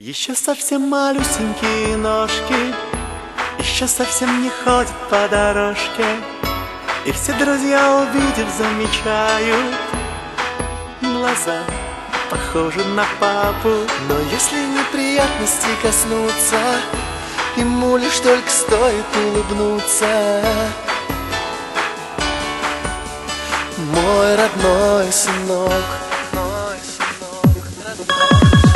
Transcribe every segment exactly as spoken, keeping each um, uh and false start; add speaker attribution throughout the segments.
Speaker 1: Еще совсем малюсенькие ножки, еще совсем не ходят по дорожке, и все друзья, увидев, замечают, глаза похожи на папу.
Speaker 2: Но если неприятности коснуться, ему лишь только стоит улыбнуться. Мой родной сынок, родной сынок, родной.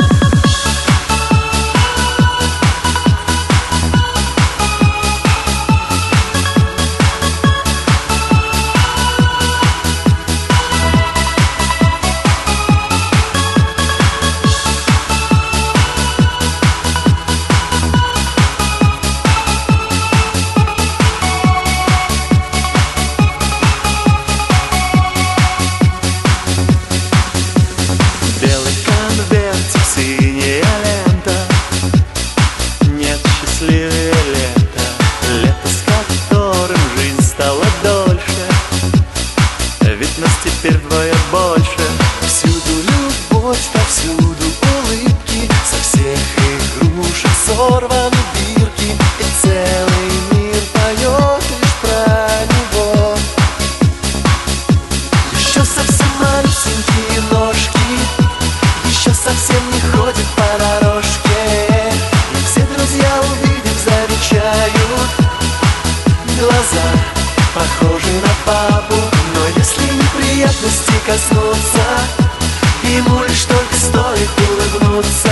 Speaker 1: Синяя лента, нет счастливее лета, лето, с которым жизнь стала дольше, ведь нас теперь вдвое больше.
Speaker 2: Всюду любовь, повсюду улыбки, со всех игрушек сорваны бирки, и целый мир поет лишь про него. Еще совсем малюсенькие ножки, еще совсем не ходит по дорожке, и все друзья, увидев, замечают, глаза похожи на папу. Но если неприятности коснуться, ему лишь только стоит улыбнуться.